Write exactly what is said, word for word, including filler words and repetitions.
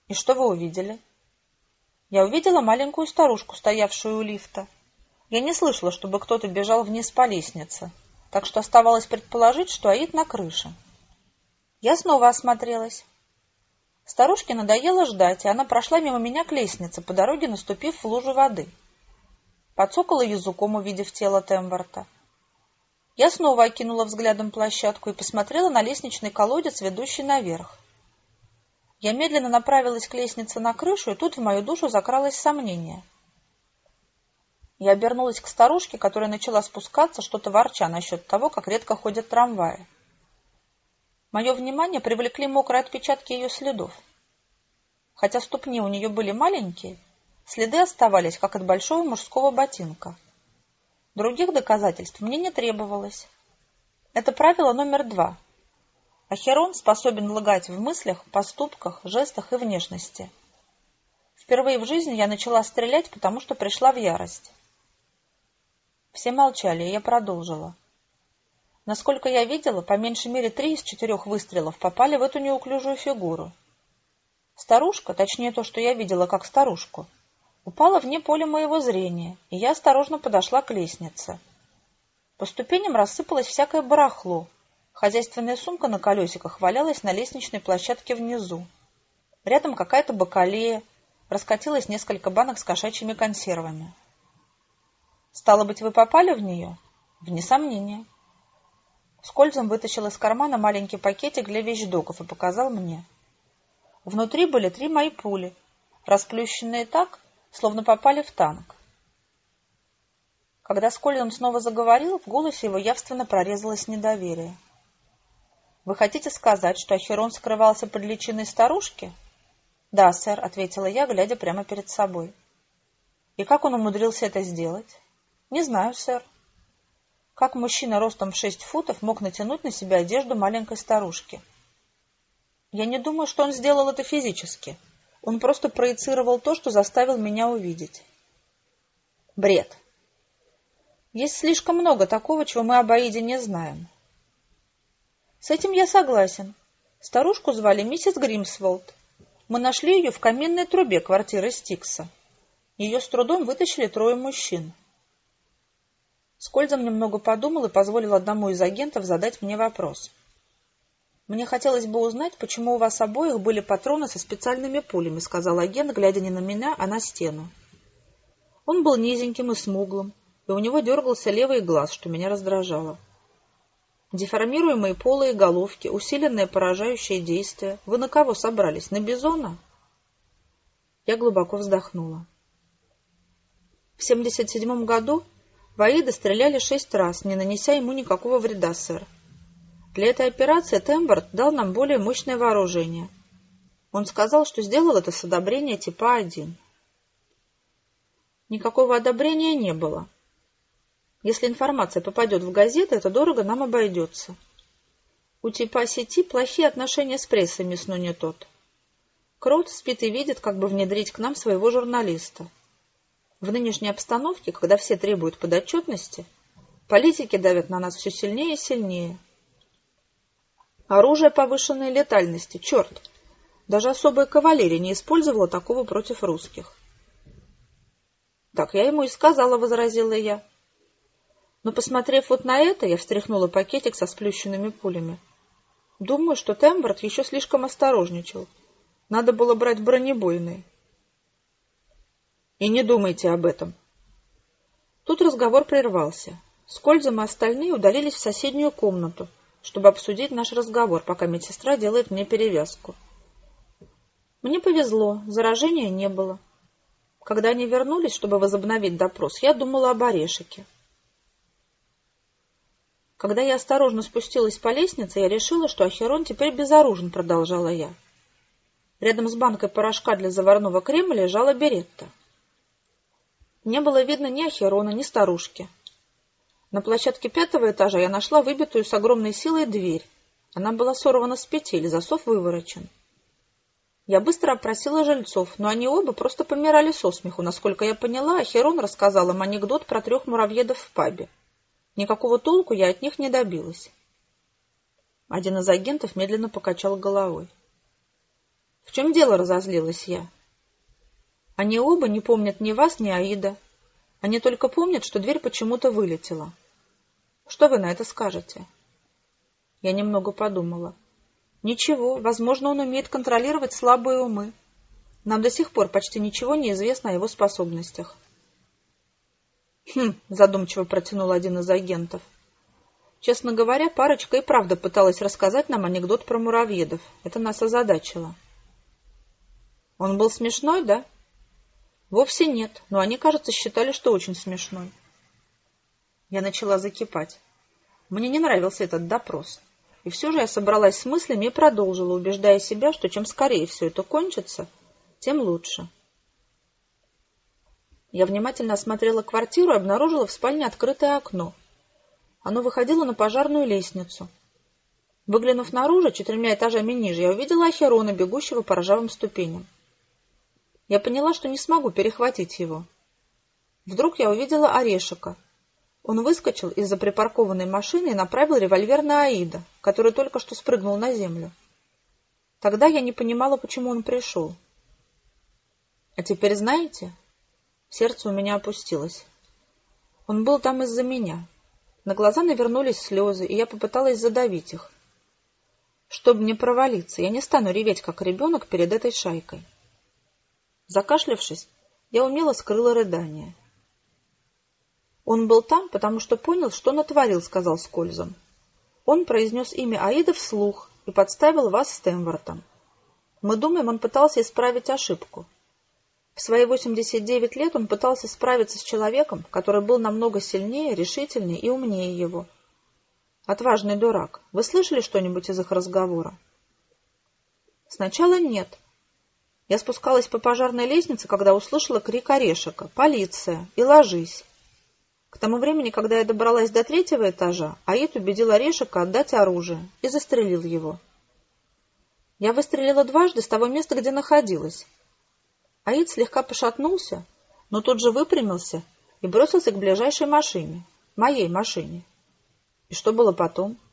И что вы увидели? Я увидела маленькую старушку, стоявшую у лифта. Я не слышала, чтобы кто-то бежал вниз по лестнице, так что оставалось предположить, что Аид на крыше. Я снова осмотрелась. Старушке надоело ждать, и она прошла мимо меня к лестнице, по дороге наступив в лужу воды. Подсокала языком, увидев тело Темберта. Я снова окинула взглядом площадку и посмотрела на лестничный колодец, ведущий наверх. Я медленно направилась к лестнице на крышу, и тут в мою душу закралось сомнение. Я обернулась к старушке, которая начала спускаться, что-то ворча насчет того, как редко ходят трамваи. Мое внимание привлекли мокрые отпечатки ее следов. Хотя ступни у нее были маленькие, следы оставались, как от большого мужского ботинка. Других доказательств мне не требовалось. Это правило номер два. Ахерон способен лгать в мыслях, поступках, жестах и внешности. Впервые в жизни я начала стрелять, потому что пришла в ярость. Все молчали, и я продолжила. Насколько я видела, по меньшей мере три из четырех выстрелов попали в эту неуклюжую фигуру. Старушка, точнее то, что я видела как старушку, упала вне поля моего зрения, и я осторожно подошла к лестнице. По ступеням рассыпалось всякое барахло. Хозяйственная сумка на колесиках валялась на лестничной площадке внизу. Рядом какая-то бакалея, раскатилось несколько банок с кошачьими консервами. «Стало быть, вы попали в нее?» «Вне сомнения». Скользом вытащил из кармана маленький пакетик для вещдоков и показал мне. Внутри были три мои пули, расплющенные так, словно попали в танк. Когда Скользом снова заговорил, в голосе его явственно прорезалось недоверие. «Вы хотите сказать, что Ахерон скрывался под личиной старушки?» «Да, сэр», — ответила я, глядя прямо перед собой. «И как он умудрился это сделать?» «Не знаю, сэр». Как мужчина ростом в шесть футов мог натянуть на себя одежду маленькой старушки? Я не думаю, что он сделал это физически. Он просто проецировал то, что заставил меня увидеть. Бред. Есть слишком много такого, чего мы об Аиде не знаем. С этим я согласен. Старушку звали миссис Гримсволд. Мы нашли ее в каминной трубе квартиры Стикса. Ее с трудом вытащили трое мужчин. Скользом немного подумал и позволил одному из агентов задать мне вопрос. «Мне хотелось бы узнать, почему у вас обоих были патроны со специальными пулями», — сказал агент, глядя не на меня, а на стену. Он был низеньким и смуглым, и у него дергался левый глаз, что меня раздражало. Деформируемые полые головки, усиленное поражающее действие. Вы на кого собрались? На бизона? Я глубоко вздохнула. В семьдесят седьмом году в Аида стреляли шесть раз, не нанеся ему никакого вреда, сэр. Для этой операции Темберт дал нам более мощное вооружение. Он сказал, что сделал это с одобрения типа один. Никакого одобрения не было. Если информация попадет в газеты, это дорого нам обойдется. У типа сети плохие отношения с прессой, мисс не тот. Крот спит и видит, как бы внедрить к нам своего журналиста. В нынешней обстановке, когда все требуют подотчетности, политики давят на нас все сильнее и сильнее. Оружие повышенной летальности, черт! Даже особая кавалерия не использовала такого против русских. Так я ему и сказала, возразила я. Но, посмотрев вот на это, я встряхнула пакетик со сплющенными пулями. Думаю, что Темберт еще слишком осторожничал. Надо было брать бронебойные. И не думайте об этом. Тут разговор прервался. Скользом и остальные удалились в соседнюю комнату, чтобы обсудить наш разговор, пока медсестра делает мне перевязку. Мне повезло, заражения не было. Когда они вернулись, чтобы возобновить допрос, я думала об орешеке. Когда я осторожно спустилась по лестнице, я решила, что Ахерон теперь безоружен, продолжала я. Рядом с банкой порошка для заварного крема лежала беретта. Не было видно ни Ахерона, ни старушки. На площадке пятого этажа я нашла выбитую с огромной силой дверь. Она была сорвана с петель, засов выворочен. Я быстро опросила жильцов, но они оба просто помирали со смеху. Насколько я поняла, Ахерон рассказал им анекдот про трех муравьедов в пабе. Никакого толку я от них не добилась. Один из агентов медленно покачал головой. В чем дело, разозлилась я? Они оба не помнят ни вас, ни Аида. Они только помнят, что дверь почему-то вылетела. Что вы на это скажете? Я немного подумала. Ничего, возможно, он умеет контролировать слабые умы. Нам до сих пор почти ничего не известно о его способностях. Хм, задумчиво протянул один из агентов. Честно говоря, парочка и правда пыталась рассказать нам анекдот про муравьедов. Это нас озадачило. Он был смешной, да? Вовсе нет, но они, кажется, считали, что очень смешной. Я начала закипать. Мне не нравился этот допрос. И все же я собралась с мыслями и продолжила, убеждая себя, что чем скорее все это кончится, тем лучше. Я внимательно осмотрела квартиру и обнаружила в спальне открытое окно. Оно выходило на пожарную лестницу. Выглянув наружу, четырьмя этажами ниже, я увидела Ахерона, бегущего по ржавым ступеням. Я поняла, что не смогу перехватить его. Вдруг я увидела Орешика. Он выскочил из-за припаркованной машины и направил револьвер на Аида, который только что спрыгнул на землю. Тогда я не понимала, почему он пришел. А теперь знаете? Сердце у меня опустилось. Он был там из-за меня. На глаза навернулись слезы, и я попыталась задавить их. Чтобы не провалиться, я не стану реветь, как ребенок, перед этой шайкой. Закашлявшись, я умело скрыла рыдание. Он был там, потому что понял, что натворил, сказал Скользом. Он произнес имя Аида вслух и подставил вас с Темвортом. Мы думаем, он пытался исправить ошибку. В свои восемьдесят девять лет он пытался справиться с человеком, который был намного сильнее, решительнее и умнее его. Отважный дурак. Вы слышали что-нибудь из их разговора? Сначала нет. Я спускалась по пожарной лестнице, когда услышала крик Орешика: «Полиция! И ложись!» К тому времени, когда я добралась до третьего этажа, Аид убедил Орешика отдать оружие и застрелил его. Я выстрелила дважды с того места, где находилась. Аид слегка пошатнулся, но тут же выпрямился и бросился к ближайшей машине, моей машине. И что было потом?